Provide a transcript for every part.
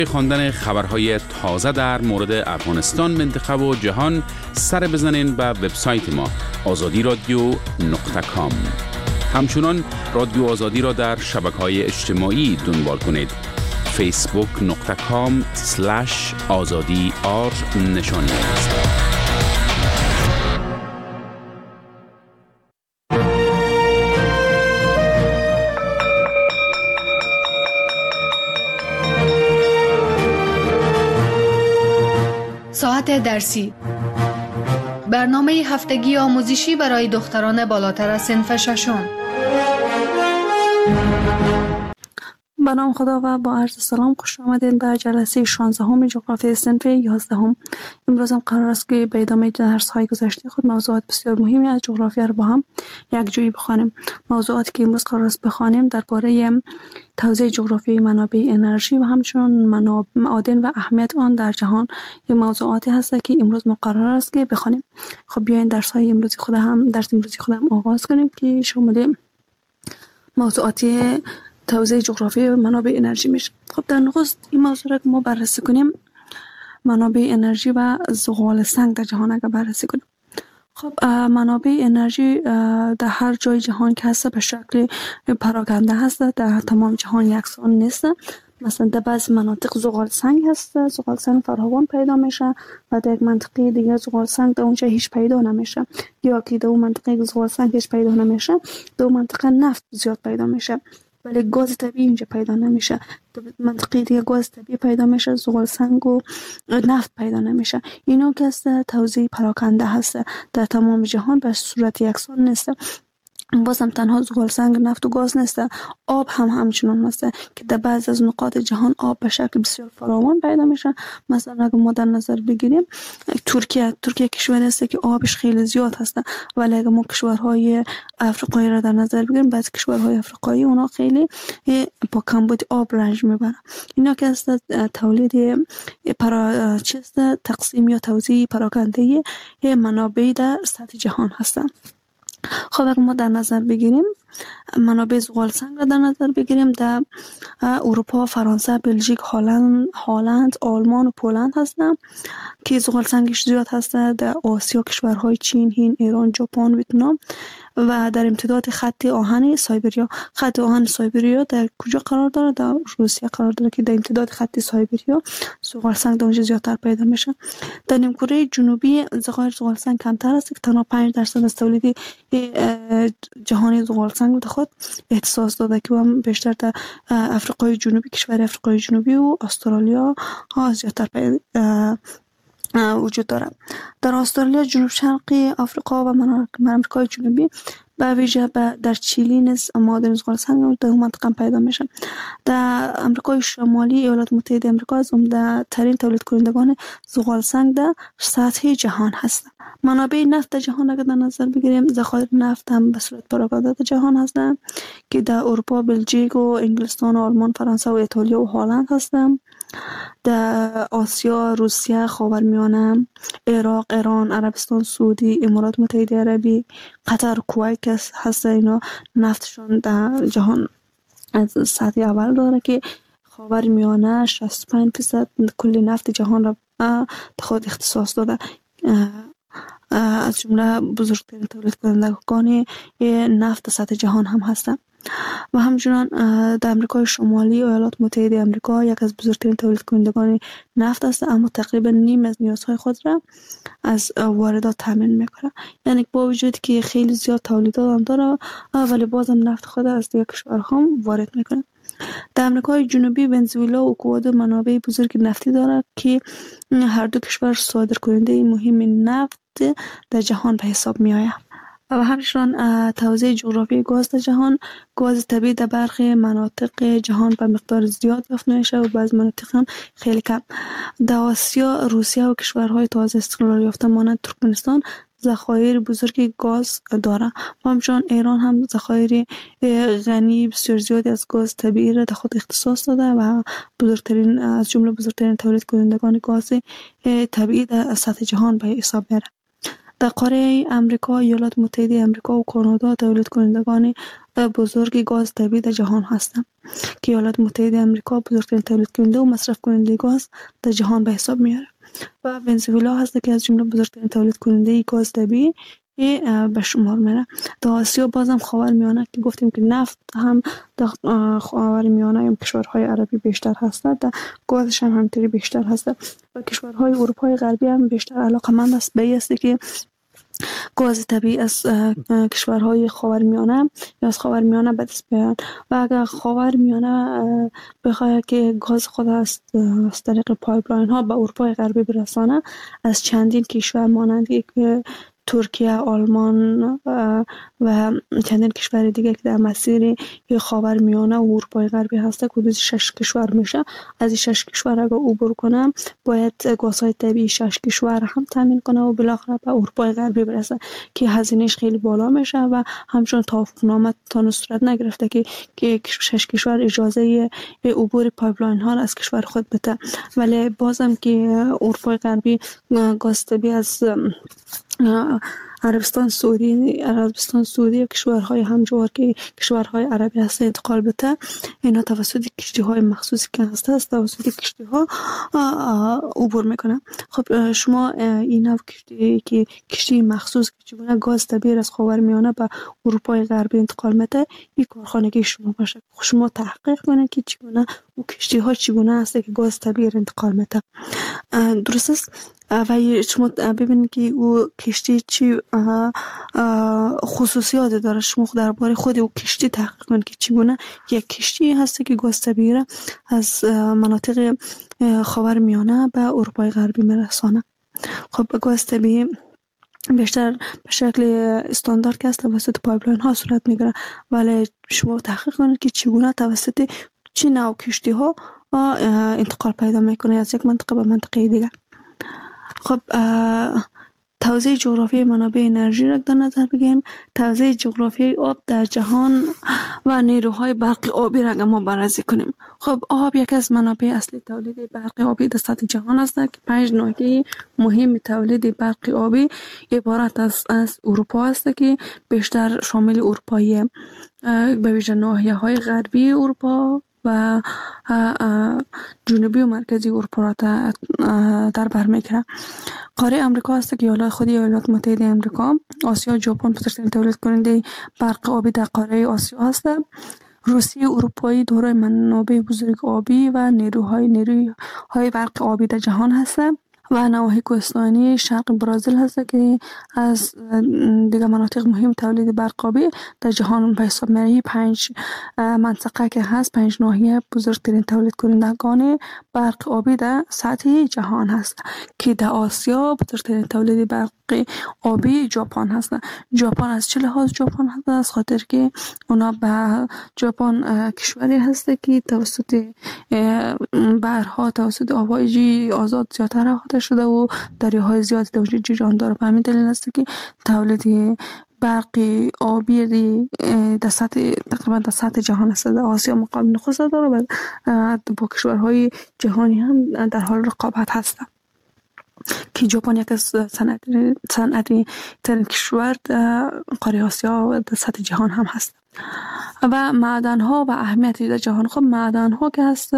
خواندن خبرهای تازه در مورد افغانستان، منطقه و جهان سر بزنین به وبسایت ما azadiradio.com. همچنان رادیو آزادی را در شبکه‌های اجتماعی دنبال کنید. facebook.com/azadi نشانی است. ساعت درسی، برنامه هفتگی آموزشی برای دختران بالاتر از صنف ششم. به نام خدا و با عرض سلام خوش آمدین به جلسه 16 جغرافی صنف 11. امروز هم قرار است که به ادامه درس های گذشته خود موضوعات بسیار مهمی از جغرافیا را با هم یک جوی بخوانیم. موضوعاتی که امروز قرار است بخوانیم درباره توزیع جغرافیایی منابع انرژی و همچنین معادن و اهمیت آن در جهان یک موضوعاتی هست که امروز مقرر است که بخوانیم. خب بیاین درس امروزی خود هم آغاز کنیم که شامل موضوعات توزیع جغرافی منابع انرژی میشه. خب در نخست این موضوع را که ما بررسی کنیم، منابع انرژی و زغال سنگ در جهان اگر بررسی کنیم. خب منابع انرژی در هر جای جهان که هست به شکل پراکنده هست، در تمام جهان یکسان نیست. مثلا در بعضی مناطق زغال سنگ هست، زغال سنگ فراوان پیدا میشه و در یک منطقه دیگه زغال سنگ در اونجا هیچ پیدا نمیشه، یا که در اون منطقه زغال سنگ هیچ پیدا نمیشه در اون منطقه نفت زیاد پیدا میشه، ولی گاز طبیعی اینجا پیدا نمیشه. در منطقه دیگه گاز طبیعی پیدا میشه، زغال سنگ و نفت پیدا نمیشه. اینا که است توزیع پراکنده هست در تمام جهان به صورت یکسان نیست. باز هم تنها زغال سنگ، نفت و گاز نیست، آب هم همچنان است که در بعضی از نقاط جهان آب به شکل بسیار فراوان پیدا میشه. مثلا اگر ما در نظر بگیریم ترکیه کشوری است که آبش خیلی زیاد هست، ولی اگر ما کشورهای افریقایی را در نظر بگیریم، بعضی کشورهای افریقایی اونا خیلی با کمبود آب رنج میبرن. اینا که است تولید تقسیم یا توزیع پراکنده منابع در سطح جهان هستند. خب اگر ما در نظر بگیریم منابع زغال سنگ را در نظر بگیریم، در اروپا فرانسه، بلژیک، هلند، آلمان و پولند هستند که زغال سنگش زیاد هست. در آسیا کشورهای چین، هند، ایران، ژاپن، ویتنام و در امتداد خط آهن سایبریا. خط آهن سایبریا در کجا قرار داره؟ در روسیه قرار داره که در امتداد خط سایبریا زغال سنگ در اونجا زیادتر پیدا میشه. در نیمکره جنوبی ذخایر زغال سنگ کمتر است که تنها 5% از تولید جهانی زغال سنگ به خود اختصاص داده که هم بیشتر در افریقای جنوبی، کشور افریقای جنوبی و استرالیا ها زیادتر وجود داره. در استرالیا، جنوب شرقی آفریقا و آمریکای جنوبی به ویژه در چیلی نیز معادن زغال سنگ در منطقه پیدا میشن. در آمریکای شمالی ایالات متحده آمریکا از عمده ترین تولید کنندگان زغال سنگ در سطح جهان هستند. منابع نفت در جهان اگر در نظر بگیریم، ذخایر نفت هم به صورت پراکنده در جهان هستند که در اروپا، بلژیک و انگلستان، آلمان، فرانسه و ایتالیا و هلند هستند. در آسیا، روسیه، خاورمیانه، عراق، ایران، عربستان سعودی، امارات متحده عربی، قطر، کویت که هست، اینا نفتشون در جهان از سطح اول داره که خاورمیانه 65% کل نفت جهان را خود اختصاص داده. از جمله بزرگترین تولید کنندگان نفت سطح جهان هم هستند. و همچنان در آمریکای شمالی ایالات متحده آمریکا یک از بزرگترین تولید کنندگان نفت است، اما تقریبا نیم از نیازهای خود را از واردات تامین میکنه. یعنی با وجود که خیلی زیاد تولیدات هم داره، ولی بازم نفت خود از دیگر کشورها وارد میکنه. در آمریکای جنوبی ونزوئلا و اکوادور منابع بزرگ نفتی دارد که هر دو کشور صادر کننده مهم نفت در جهان به حساب می آید. و همچنین توزیع جغرافی گاز در جهان، گاز طبیعی در برخی مناطق جهان به مقدار زیاد یافت میشه و بعضی مناطق هم خیلی کم. در آسیا، روسیه و کشورهای تازه استقلال یافته مانند ترکمنستان ذخایر بزرگ گاز داره. و همچنین ایران هم ذخایر غنی بسیار زیادی از گاز طبیعی را در خود اختصاص داده و بزرگترین از جمله بزرگترین تولید کنندگان گاز طبیعی در سطح جهان به حساب میره. در قاره امریکا، ایالات متحده امریکا و کانادا تولید کنندگان بزرگ گاز طبیعی در جهان هستند که ایالات متحده آمریکا بزرگترین تولید کننده و مصرف کننده گاز در جهان به حساب میاره و ونزوئلا هست که از جمله بزرگترین تولید کننده گاز طبیعی به شمار میره. در آسیا بازم خاورمیانه که گفتیم که نفت هم در خاورمیانه هم کشورهای عربی بیشتر هست، در گازش هم همینطوری بیشتر هست و کشورهای اروپای غربی هم بیشتر علاقمند است به است که گاز طبیعی از کشورهای خاورمیانه یا از خاورمیانه به دست بیارن و اگر خاورمیانه بخواهد که گاز خود از طریق پایپلاین ها به اروپای غربی برسانه، از چندین کشور مانند ترکیه، آلمان و چندین کشور دیگه که در مسیر خاورمیانه و اروپای غربی هسته حدود 6 کشور میشه. از این 6 کشور اگر عبور کنم باید گازهای طبیعی 6 کشور هم تامین کنه و بالاخره به اروپای غربی برسه که هزینهش خیلی بالا میشه و همچنان توافقنامه تا صورت نگرفته که 6 کشور اجازه عبور پایپلاین ها از کشور خود بده. ولی بازم که اروپای غربی گاز طبیعی از عربستان سعودی و کشورهای همجوار که کشورهای عربی هست انتقال بده، اینا توسط کشتی های مخصوصی که هست توسط کشتی ها عبور میکنه. خب شما این کشتی مخصوص که چگونه گاز طبیعی از خاورمیانه به اروپای غربی انتقال میده، این کارخانگی شما باشه. شما تحقیق کنید که چگونه او کشتی ها چگونه هست که گاز طبیعی انتقال میده. درست است؟ و شما ببینید که او کشتی چی خصوصیات داره. شما درباره خود او کشتی تحقیق کنید که چگونه یک کشتی هست که گاز طبیعی از مناطق خاورمیانه به اروپای غربی میرسانه. خب گاز طبیعی بیشتر به شکل استاندارد که است توسط پایپلاین ها صورت میگیره، ولی شما تحقیق کنید که چگونه توسط چه نوع کشتی ها انتقال پیدا میکنه از یک منطقه به منطقه دیگر. خب توزیع جغرافی منابع انرژی را در نظر بگیریم. توزیع جغرافی آب در جهان و نیروهای برق آبی را ما بررسی کنیم. خب آب یک از منابع اصلی تولید برق آبی در سطح جهان است که 5 ناحیه مهم تولید برق آبی عبارت از اروپا است که بیشتر شامل اروپای به ویژه ناحیه‌های غربی اروپا و جنوبی و مرکزی اروپا را در بر میگیره. قاره آمریکا است که ایالات متحده آمریکا، آسیا و ژاپن بزرگترین تولید کننده برق آبی در قاره آسیا است. روسیه اروپایی دارای منابع بزرگ آبی و نیروهای برق آبی در جهان است و نواحی کوهستانی شرق برزیل هست که از دیگر مناطق مهم تولید برق آبی در جهان به حساب میره. 5 منطقه که هست، 5 ناحیه بزرگترین تولید کنندگان برق آبی در سطح جهان هست که در آسیا بزرگترین تولید برق آبی ژاپن هست. ژاپن از چه لحاظ ژاپن هست؟ از خاطر که اونا به ژاپن کشوری هست که توسط بحرها، توسط آبای آزاد زیادتر احاطه شده و دریاهای زیادی در وجود جریان داره. به همین دلیل است که تولید برق آبی در سطح تقریبا در سطح جهان است. در آسیا مقام نخست داره و با کشورهای جهانی هم در حال رقابت هست که ژاپن یک از صنعتی ترین کشور قاره آسیا و در سطح جهان هم هست. و معدن ها و اهمیتی در جهان. خب معدن ها که هست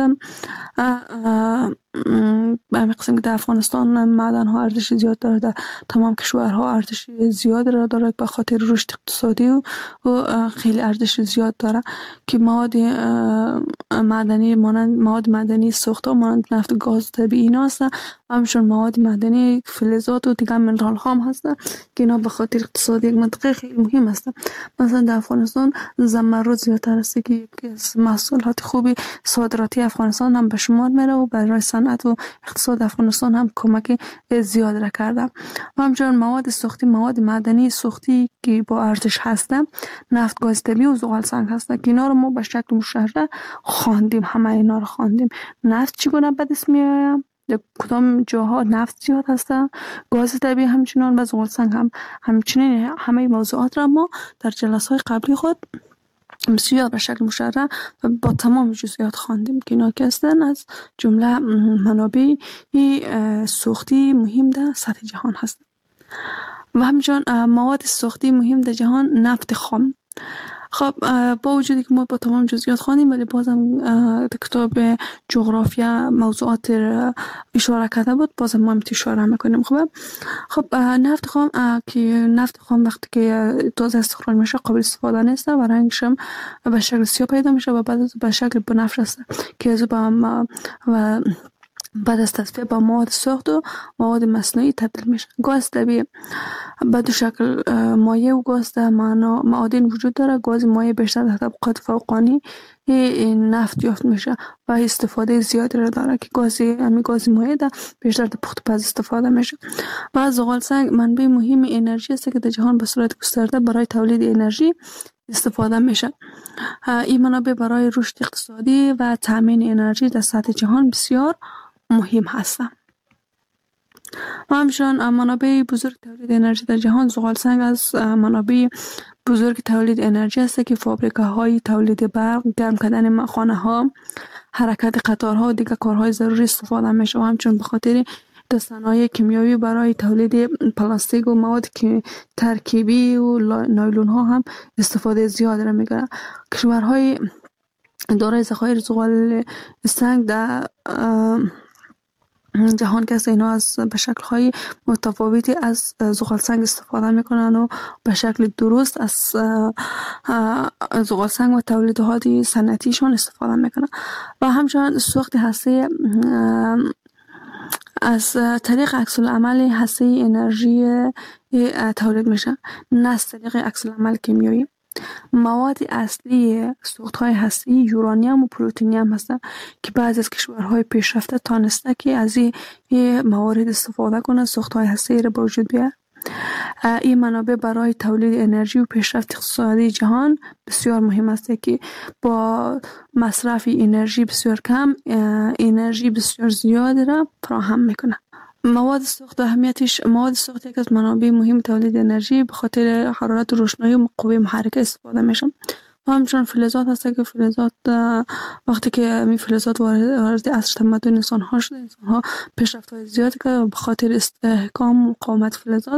به همین قسم که در افغانستان معدن ها ارزش زیاد داره، در تمام کشورها ارزش زیاد داره به خاطر رشد اقتصادی و خیلی ارزش زیاد داره که مواد معدنی سوخته مانند نفت، گاز طبیعی اینا هستن. همچنین مواد معدنی، فلزات و دیگر منرال ها هم هستن که اینا به خاطر اقتصاد یک منطقه خیلی مهم هستن. مثلا در افغانستان زمرد زیادتر است که یکی از محصولات خوبی صادراتی افغانستان هم به شمار میره و برای صنعت و اقتصاد افغانستان هم کمک زیاد را کرده. همچنین مواد سوختی، مواد معدنی سوختی که با ارزش هستن، نفت، گاز طبیعی و زغال سنگ هستن که اینا رو ما به شکل مشخص خواندیم. همه اینا رو خواندیم. نفت چگونه به دست میاد، کدام جاها نفت زیاد هستن، گاز طبیعی همچنان و زغال سنگ همچنین همه موضوعات را ما در جلسات قبلی خود بسیار به شکل مشرح و با تمام جزئیات خواندیم که اینا که هستن از جمله منابع سوختی مهم در سطح جهان هستن. و همچنین مواد سوختی مهم در جهان نفت خام. خب با وجودی که ما با تمام جزئیات خوانیم ولی بازم در کتاب جغرافیا موضوعات اشاره کرده بود، بازم ما اشاره میکنیم. خب نفت خام وقتی که تازه استخراج میشه قابل استفاده نیست و رنگش هم به شکل سیاه پیدا میشه و بعد به شکل بنفش است که از و بعد از تصفیه با مواد سوخت و مواد مصنوعی تبدیل میشه. گاز طبیعی به دو شکل مایع و گاز در معادن وجود داره. گاز مایع بیشتر در طبقات فوقانی نفت یافت میشه و استفاده زیادی را داره که گاز مایع در بیشتر در پخت پز استفاده میشه. و زغال سنگ منبع مهم انرژی است که در جهان به صورت گسترده برای تولید انرژی استفاده میشه. این منابع برای رشد اقتصادی و تامین انرژی در سطح جهان بسیار مهم هستند. و همچنین منابع بزرگ تولید انرژی در جهان زغال سنگ از منابع بزرگ تولید انرژی است که فابریکه‌های تولید برق، گرم کردن خانه‌ها، حرکت قطارها و دیگر کارهای ضروری استفاده میشه. و همچنین به خاطر صنایع کیمیایی برای تولید پلاستیک و مواد ترکیبی و نایلون ها هم استفاده زیاد را می‌کنند. کشورهای دارای ذخایر زغال سنگ در جهان که اینا از به شکل‌های متفاوتی از زغال سنگ استفاده میکنن و به شکل درست از زغال سنگ و تولیدات صنعتیشون استفاده میکنن. و همچنین سوخت هسته از طریق عکس العمل هسته انرژی تولید میشه، نه از طریق عکس العمل کیمیایی. مواد اصلی سوخت‌های هسته‌ای یورانیم و پلوتونیم هستند که بعضی از کشورهای پیشرفته تانسته که از این موارد استفاده کنند سوخت‌های هسته‌ای را به وجود بیارند. این منابع برای تولید انرژی و پیشرفت اقتصادی جهان بسیار مهم است که با مصرف انرژی بسیار کم انرژی بسیار زیاد را فراهم میکنه. مواد سوخت یک از منابع مهم تولید انرژی به خاطر حرارت و روشنایی و قوه محرکه استفاده میشن. و همچنین فلزات هست که فلزات وقتی که این فلزات وارد عصر تمدن انسان ها شده، انسان ها پیشرفت های زیاد که به خاطر استحکام و مقاومت فلزات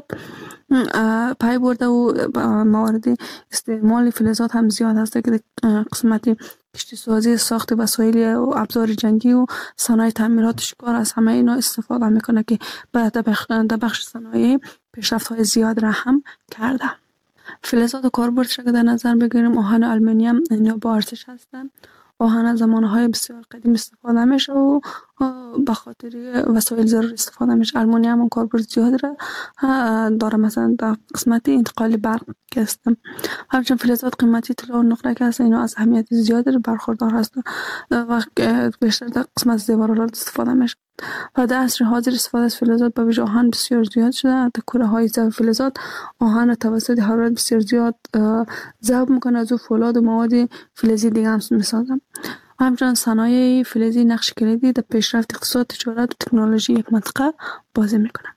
پای برده و موارد استعمال فلزات هم زیاد هست که قسمت کشتی سازی، ساخت وسایل و ابزار جنگی و صنایع تعمیرات شکار از همه اینا استفاده میکنه که بعد در بخش صنایع پیشرفت های زیاد را هم کرده. فلزات و کاربردش را در نظر بگیریم، آهن و آلومینیوم اینا با ارزش هستند. آهن از زمانهای بسیار قدیم استفاده میشه و به خاطر وسایل ضروری استفاده میشه. آلومینیوم هم کاربرد زیاد را داره، مثلا در قسمت انتقال برق که است. همچنین فلزات قیمتی طلا و نقره که هست اینا از اهمیت زیادی برخوردار هستند و بیشتر در قسمت زیورالات استفاده میشه. و در عصر حاضر استفاده از فلزات به ویژه آهن بسیار زیاد شده. در کوره های ضعف فلزات آهن توسط حرارت بسیار زیاد ذوب میکنه، از او فولاد و مواد فلزی دیگه هم میسازن. همچنین صنایع فلزی نقش کلیدی در پیشرفت اقتصاد، تجارت و تکنولوژی یک منطقه بازی میکنه.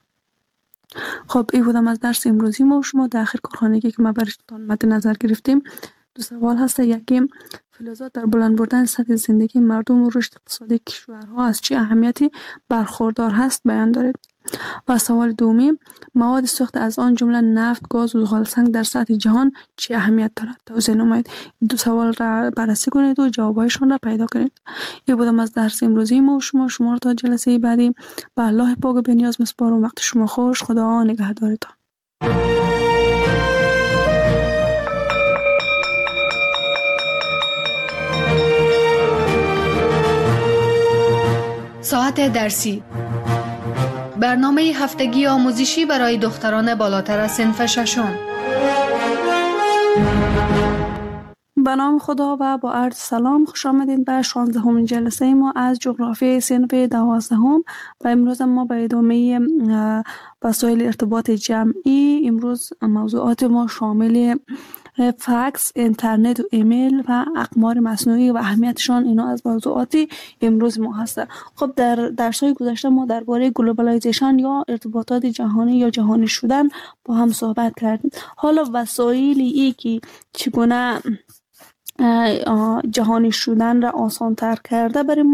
خب این بودم از درس امروزی ما و شما. در آخر کارخانگی که ما برایتان مد نظر گرفتیم دو سوال هست. یکی فلزات در بلند بردن سطح زندگی مردم و رشد اقتصادی کشورها از چه اهمیتی برخوردار هست بیان دارید. و سوال دومی مواد سوخت از آن جمله نفت، گاز و زغال سنگ در سطح جهان چه اهمیت دارد؟ توضیح نمایید. دو سوال را بررسی کنید و جوابایشان را پیدا کنید. این بودم از درس امروزی ما و شما را تا جلسه بعدی به الله پاک و بی‌نیاز میسپارم. وقت شما خوش. خدا نگهدارتان. ساعت درسی، برنامه هفتگی آموزشی برای دختران بالاتر از صنف ششم. به نام خدا و با عرض سلام، خوش آمدید به 16مین جلسه ما از جغرافی صنف 12. و امروز ما به ادامه وسایل ارتباط جمعی. امروز موضوعات ما شامل فکس، اینترنت و ایمیل و اقمار مصنوعی و اهمیتشان اینا از موضوعات امروز ما هست. خب در درس‌های گذشته ما درباره گلوبالایزیشن یا ارتباطات جهانی یا جهانی شدن با هم صحبت کردیم. حالا وسایلی که چگونه جهانی شدن را آسان تر کرده برای ما،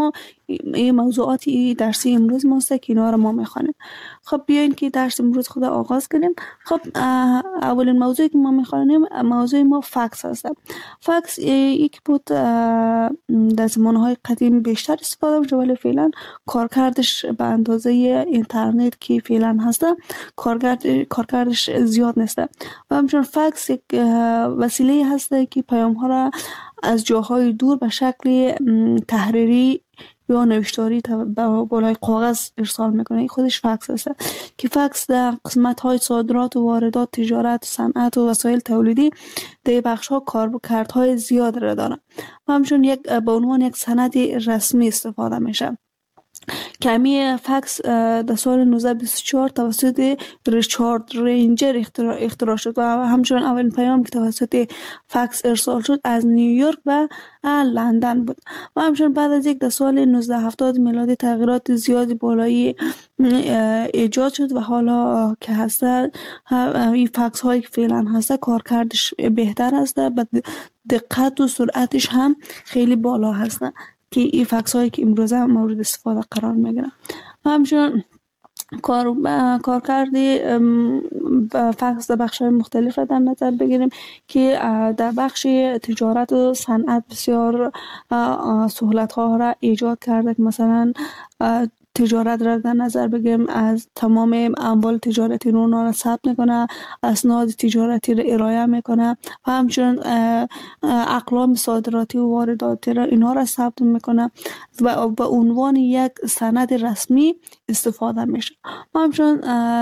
این موضوعات درسی امروز ماست که اینا رو ما میخوانیم. خب بیاین که درس امروز خود آغاز کنیم. خب اولین موضوعی که ما میخوانیم موضوع ما فکس هست. فکس یک بود در زمانهای قدیم بیشتر استفاده میشه، ولی فعلا کارکردش به اندازه اینترنت که فعلا هست کارکردش زیاد نیست. و همچنین فکس یک وسیله هست که پیام ها را از جاهای دور به شکل تحریری یا نوشتاری بالای کاغذ ارسال میکنه. این خودش فکس است که فکس در قسمت های صادرات و واردات، تجارت، صنعت و وسایل تولیدی در بخش ها کاربردهای زیاد را داره و همچنین به عنوان یک سند رسمی استفاده میشه. کمی فکس در سال 1924 توسط ریچارد رینجر اختراع شد و همچنین اولین پیام که توسط فکس ارسال شد از نیویورک و لندن بود. و همچنین بعد از در سال 1970 میلادی تغییرات زیادی بالایی ایجاد شد و حالا که هست این فکس هایی که فعلا هست کارکردش بهتر است، به دقت و سرعتش هم خیلی بالا هست که این فکس هایی که امروزه مورد استفاده قرار میگیرن. همچنین کارکرد فکس در بخش های مختلف را در نظر بگیریم که در بخش تجارت و صنعت بسیار سهولت ها را ایجاد کرده که مثلا تجارت را در نظر بگیریم، از تمام اموال تجارتی رو اونا را ثبت میکنه، اسناد تجارتی را ارائه میکنه و همچنین اقلام صادراتی و وارداتی را اینا را ثبت میکنه و به عنوان یک سند رسمی استفاده میشه. و همچنین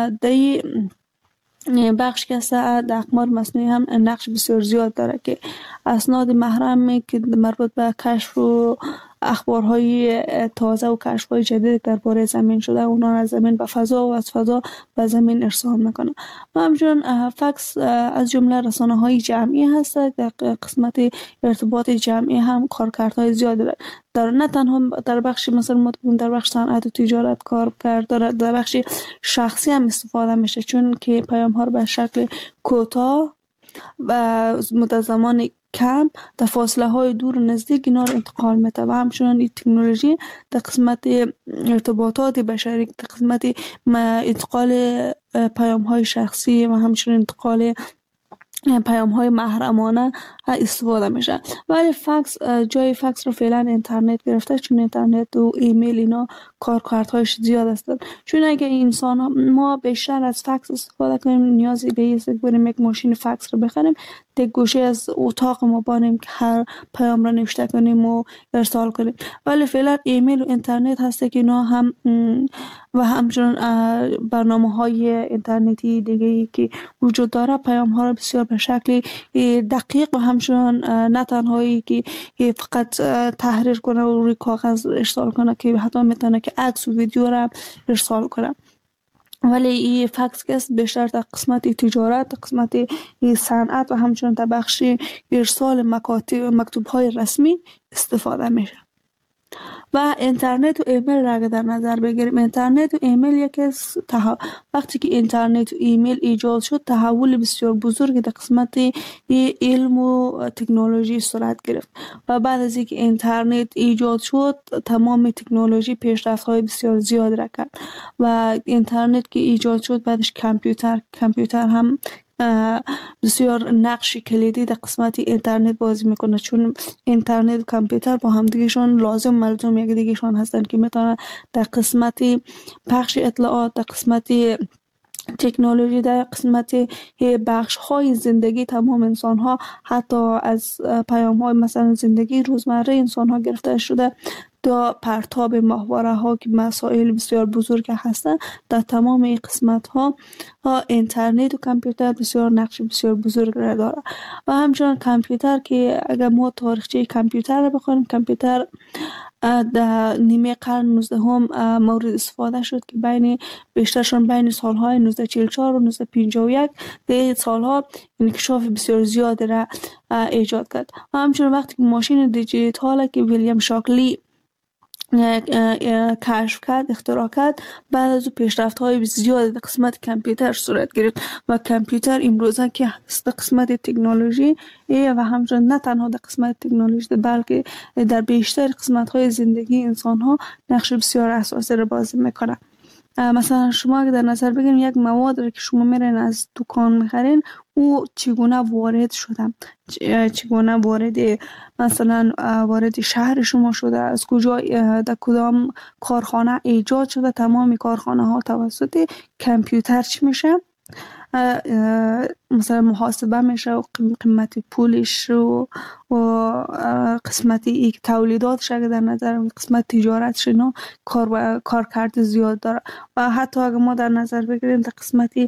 بخش که در اقمار مصنوعی هم نقش بسیار زیاد داره که اسناد محرم که مربوط به کشف و اخبارهای تازه و کشف‌های جدید درباره زمین شده اونا از زمین به فضا و از فضا به زمین ارسال میکنه. و همچنین فکس از جمله رسانه‌های جمعی هست. در قسمت ارتباط جمعی هم کارکردهای زیاد داره، نه تنها در بخش مثلا در بخش صنعت و تجارت کارکرد داره، در بخش شخصی هم استفاده میشه، چون که پیام ها رو به شکل کوتاه و مدت زمان کم در فاصله های دور و نزدیک اینا رو انتقال میده. و همچنین این تکنولوژی در قسمت ارتباطات بشری، در قسمت انتقال پیام های شخصی و همچنین انتقال پیام های محرمانه استفاده میشه. ولی فکس جای فکس رو فعلا اینترنت گرفته، چون اینترنت و ایمیل اینا کارکردهایش زیاد هستند. چون اگه ما بیشتر از فکس استفاده کنیم نیازی به است که بریم یک ماشین فکس رو بخریم، یک گوشه از اتاق ما بانیم که هر پیام را نوشته کنیم و ارسال کنیم. ولی فعلا ایمیل و اینترنت هسته که اینا هم و همچنین برنامه‌های اینترنتی دیگه که وجود داره پیام ها را بسیار به شکل دقیق و همچنین نه تنهایی که فقط تحریر کنه و روی کاغذ ارسال کنه که حتی میتونه که عکس و ویدیو را ارسال کنه. ولی این فکس که بیشتر در قسمت تجارت، قسمت صنعت و همچنین در بخش ارسال مکتوب های رسمی استفاده میشه. و اینترنت و ایمیل را در نظر بگیریم، اینترنت و ایمیل یکی از وقتی که اینترنت و ایمیل ایجاد شد تحول بسیار بزرگ در قسمت علم و تکنولوژی صورت گرفت و بعد از اینکه اینترنت ایجاد شد تمام تکنولوژی پیشرفت های بسیار زیاد را کرد و اینترنت که ایجاد شد بعدش کامپیوتر هم بسیار نقش کلیدی در قسمت اینترنت بازی میکنه، چون اینترنت و کامپیوتر با هم دیگهشون لازم ملزوم یک دیگهشون هستن که میتونن در قسمت پخش اطلاعات، در قسمت تکنولوژی، در قسمت بخش های زندگی تمام انسان ها، حتی از پیام های مثلا زندگی روزمره انسان ها گرفته شده تا پرتاب ماهواره ها که مسائل بسیار بزرگ هستند، در تمام این قسمت ها اینترنت و کامپیوتر بسیار نقش بسیار بزرگ را داره. و همچنین کامپیوتر که اگر ما تاریخچه کامپیوتر را بخونیم، کامپیوتر در نیمه قرن 19 مورد استفاده شد که بیشترشون بین سالهای 1944 و 1951 در سالها انکشاف بسیار زیاد را ایجاد کرد. و همچنین وقتی که ماشین دیجیتال که ویلیام شاکلی کشف کرد، اختراع کرد. بعد از پیشرفت های بسیار در قسمت کامپیوتر صورت گرفت و کامپیوتر امروزه که هست در قسمت تکنولوژی و همچنین نه تنها در قسمت تکنولوژی بلکه در بیشتر قسمت های زندگی انسان ها نقش بسیار اساسی را بازی میکنه. مثلا شما اگر در نظر بگیرین یک مواد را که شما میرین از دکان میخرین، او چگونه وارد شده، چگونه مثلا وارد شهر شما شده، از کجا در کدام کارخانه ایجاد شده، تمام کارخانه ها توسط کامپیوتر چی میشه، مثلا محاسبه میشه و قیمت پولش و قسمت تولیداتش اگر در نظر قسمت تجارتش اینا کارکرد زیاد داره. و حتی اگر ما در نظر بگیریم در قسمتی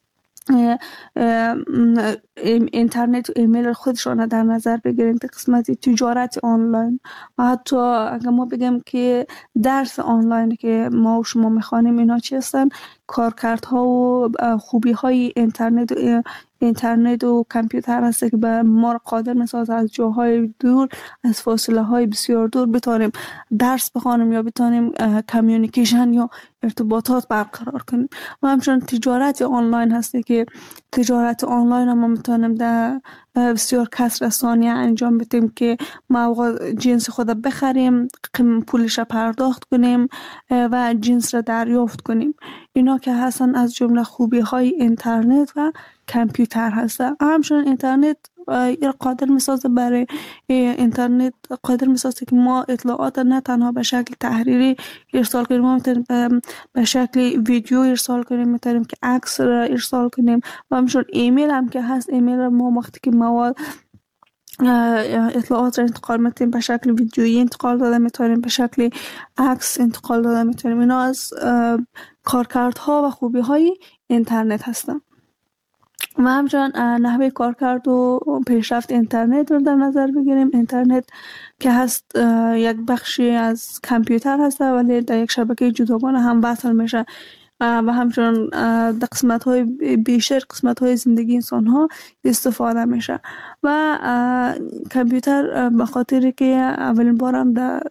اینترنت و ایمیل خودشان در نظر بگیریم در قسمت تجارت آنلاین و حتی اگر ما بگیم که درس آنلاین که ما و شما میخوانیم اینا چی هستن، کارکردها و خوبی های اینترنت و کامپیوتر هست که به ما قادر میسازه از جاهای دور، از فاصله های بسیار دور بتونیم درس بخوانیم یا بتونیم کمیونیکیشن یا ارتباطات برقرار کنیم. و همچنین تجارت آنلاین هسته که تجارت آنلاین ما میتونیم در بسیار کسر ثانیه انجام بدیم که ما جنس خود بخریم، پولش را پرداخت کنیم و جنس را دریافت کنیم. اینا که هستن از جمله خوبی های اینترنت و کامپیوتر هستن. همچنین اینترنت قادر میسازه برای اینترنت قادر میسازه که ما اطلاعات نه تنها به شکل تحریری ارسال کنیم، ما میتونیم به شکل ویدیو ارسال کنیم، میتونیم که عکس را ارسال کنیم و همچنین ایمیل هم که هست، ایمیل ما وقتی که مواد اطلاعات را انتقال میتونیم به شکل ویدیویی انتقال داده میتونیم، به شکل عکس انتقال داده میتونیم. اینا از کارکردها و خوبی های اینترنت هستن. و همچنین نحوه کارکرد و پیشرفت اینترنت رو در نظر بگیریم. اینترنت که هست یک بخشی از کامپیوتر هست ولی در یک شبکه جداگانه هم وصل میشه و همچنین در قسمت‌های بیشتر قسمت‌های زندگی انسان‌ها استفاده میشه. و کامپیوتر به خاطری که اولین بار هم در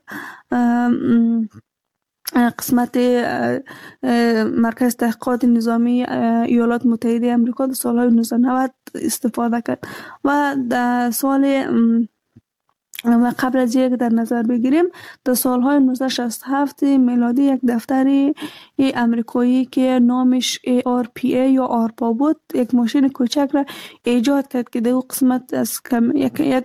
قسمت مرکز تحقیقات نظامی ایالات متحده آمریکا در سالهای 1990 استفاده کرد و در سال و قبل از یک در نظر بگیریم در سالهای 1967 میلادی یک دفتری امریکایی که نامش ARPA یا آرپا بود یک ماشین کوچک را ایجاد کرد که در قسمت از یک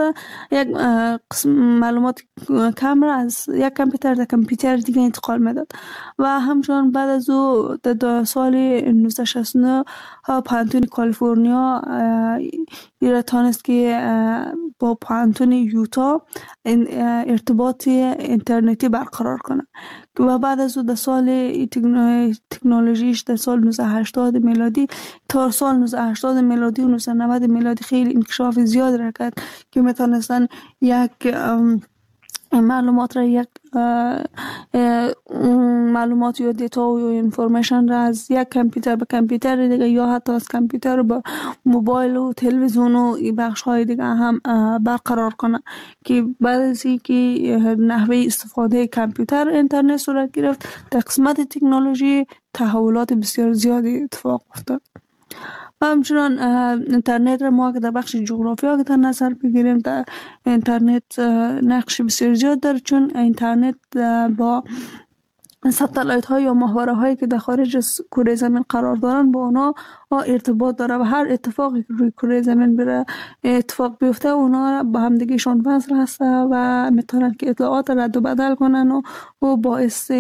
معلومات کم را از یک کامپیوتر در کامپیوتر دیگه انتقال میداد. و همچنان بعد از او در سال 1969 پانتون کالیفرنیا تانست که با پانتون یوتا ارتباط اینترنتی برقرار کنه و بعد از او در سال تکنولوژیش در سال 1980 میلادی تا سال 1980 میلادی و 1990 میلادی خیلی انکشاف زیاد را کرد که میتونستن یک معلومات را یک معلومات یا دیتا و اینفورمیشن را از یک کامپیوتر به کامپیوتر دیگه یا حتی از کامپیوتر به موبایل و تلویزیون و بخش های دیگه هم برقرار کنه که بعد از اینکه نحوه استفاده کامپیوتر اینترنت صورت گرفت در قسمت تکنولوژی تحولات بسیار زیادی اتفاق افتاد. و همچنان اینترنت را ما که در بخش جغرافیا که در نظر بگیریم در اینترنت نقش بسیار زیاد داره، چون اینترنت با ستلایت های یا ماهواره هایی که در خارج از کره زمین قرار دارن با اونا ارتباط داره و هر اتفاقی که روی کره زمین بره اتفاق بیفته اونا با هم دیگهشون وصل هسته و میتونن که اطلاعات رد و بدل کنن و باعث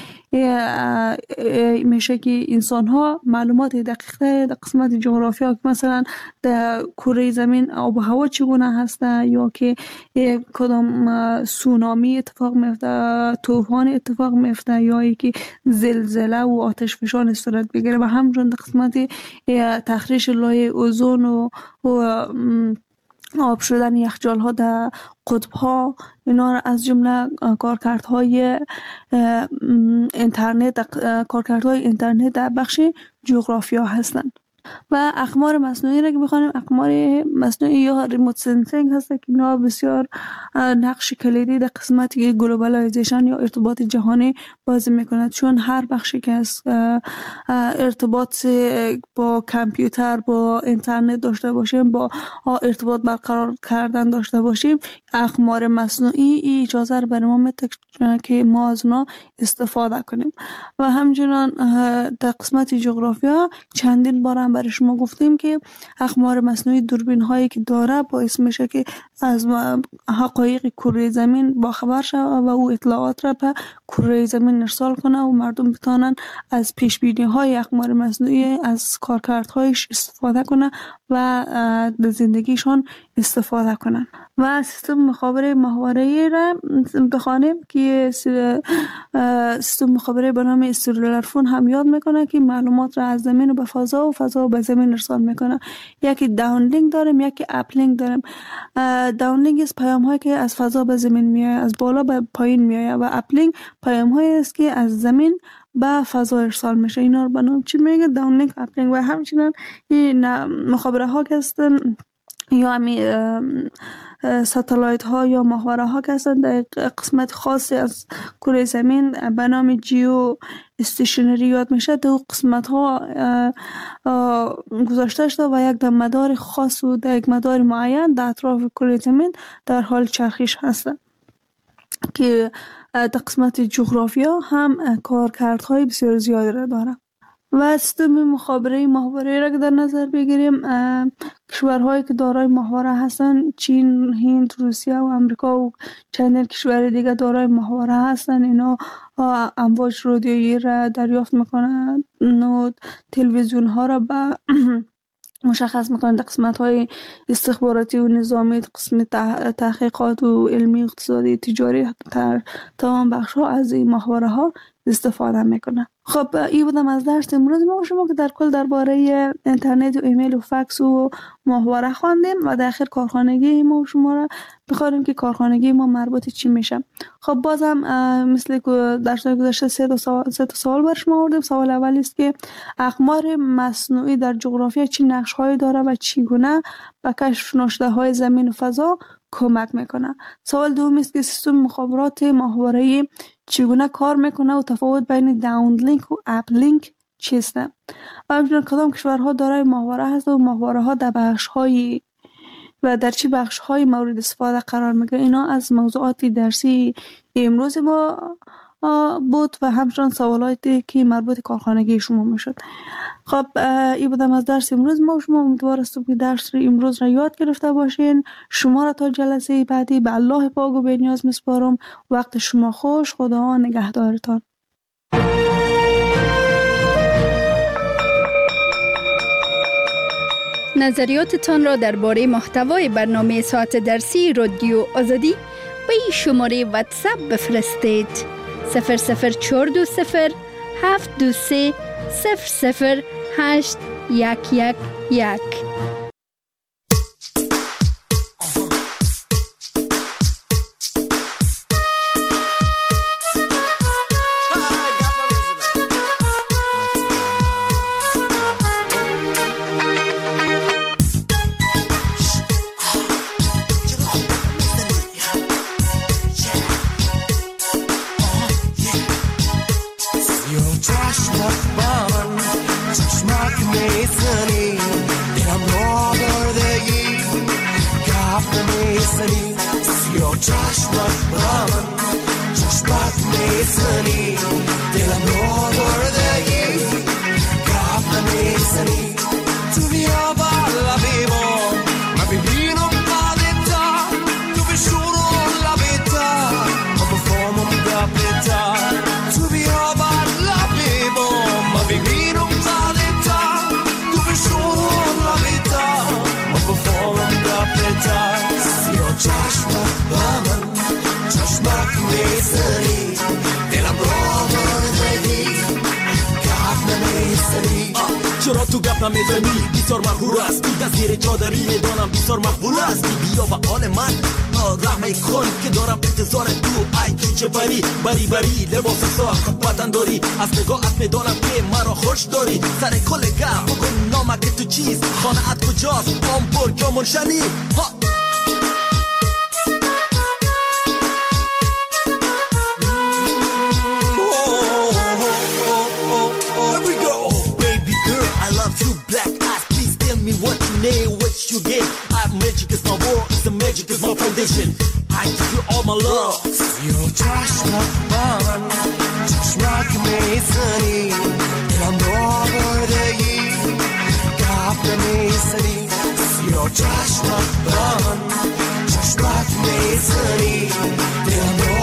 میشه که انسان ها معلومات دقیقه در قسمت جغرافیا که مثلا در کره زمین آب و هوا چگونه هسته یا که کدام سونامی اتفاق میفته، طوفان اتفاق میفته یا که زلزله و آتش فشان صورت بگیره و همچنین در قسمت تخریش لایه اوزون و آب شدن یخچال ها در قطب ها، اینا از جمله کارکردهای اینترنت در بخش جغرافیا هستند. و اقمار مصنوعی را که بخوانیم، اقمار مصنوعی یا ریموت سنسینگ هست که اینا بسیار نقش کلیدی در قسمت گلوبالایزیشن یا ارتباط جهانی بازی میکند، چون هر بخشی که از ارتباط با کامپیوتر، با اینترنت داشته باشیم، با ارتباط برقرار کردن داشته باشیم، اقمار مصنوعی اجازه رو برای ما میده که ما از اونا استفاده کنیم. و همچنان در قسمت جغرافیا چندین بار هم برای شما گفتیم که اقمار مصنوعی دوربین هایی که داره باعث میشه که از حقایق کره زمین باخبر شود و او اطلاعات را به کره زمین ارسال کنه و مردم بتانن از پیش بینی های اقمار مصنوعی، از کارکردهایش استفاده کنه و در زندگیشان استفاده کنن. و سیستم مخابره ماهواره‌ای را بخوانیم که سیستم مخابره به نام سلولار فون هم یاد میکنه که معلومات را از زمین به فضا و فضا به زمین ارسال میکنه. یکی داونلینک داریم، یکی اپلینک داریم. داونلینک است پیام هایی که از فضا به زمین میاد، از بالا به پایین میاد، و اپلینک پیام هایی است که از زمین به فضا ارسال میشه. اینا رو به نام چی میگه؟ داونلینک، اپلینک. و همچنین این مخابره ها که هستن یا همی ستالایت ها یا ماهواره ها که هستن در قسمت خاصی از کره زمین به نام جیو استیشنری یاد میشه، دو قسمت ها گذاشته شده و یک در مدار خاص و در یک مدار معین در اطراف کره زمین در حال چرخش هستن که در قسمت جغرافیا هم کارکردهای بسیار زیادی را داره. و سیستم مخابره ماهواره‌ای را که در نظر بگیریم، کشورهایی که دارای ماهواره هستن، چین، هند، روسیه و امریکا و چندین کشور دیگه دارای ماهواره هستن. اینا امواج رادیویی را دریافت میکنن و تلویزیون ها را به مشخص میکنن. در قسمت های استخباراتی و نظامی، قسم تحقیقات و علمی، اقتصادی، تجاری، تمام بخش ها از این ماهواره ها استفاده میکنن. خب این بودم از درس امروز ما شما که در کل درباره اینترنت و ایمیل و فکس و ماهواره خواندیم و در آخر کارخانگی ما شما را بخوانیم که کارخانگی ما مربوط چی میشه. خب بازم مثل که درس گذشته سه تا سوال بر شما آوردیم. سوال اولی است که اقمار مصنوعی در جغرافیا چه نقش هایی داره و چگونه به کشف ناشده های زمین و فضا کمک میکنه. سوال دوم است که سیستم مخابرات ماهواره‌ای چگونه کار میکنه و تفاوت بین داونلینک و اپلینک چیست؟ و همچنین کدام کشورها دارای ماهواره هست و ماهواره ها در بخش های و در چه بخش های مورد استفاده قرار میگیره. اینا از موضوعات درسی امروز ما بود و همچنان سوالاتی که مربوط کارخانگی شما میشد. خب این بودم از درس امروز ما شما. امیدوار هستم که درس امروز را یاد گرفته باشین. شما را تا جلسه بعدی به الله پاک و بی‌نیاز میسپارم. وقت شما خوش. خدا نگهدارتان. نظریاتتان را درباره محتوای برنامه ساعت درسی رادیو آزادی به این شماره واتساپ بفرستید: 00420 723 008 111. چشمک میزنی دلم را برده چرا تو گپ نمیزنی بسیار مغرور است تو زیر چادری میدانم بسیار مقبول است بیا و آل من رحمه کن که دارم انتظار تو ای تو چه بری لباس ساخت بدن داری از نگاهت میدانم که مرا خوش داری سر کل گپ بکن نامک تو چیز خانه‌ات کجاست آمپور یا منشنی What you get, magic is my world, the magic is my foundation. I give you all my love. Your chashma ban, chashma ke mesani, dilam over the year, kaap ke mesani. Your chashma ban, chashma ke mesani, dilam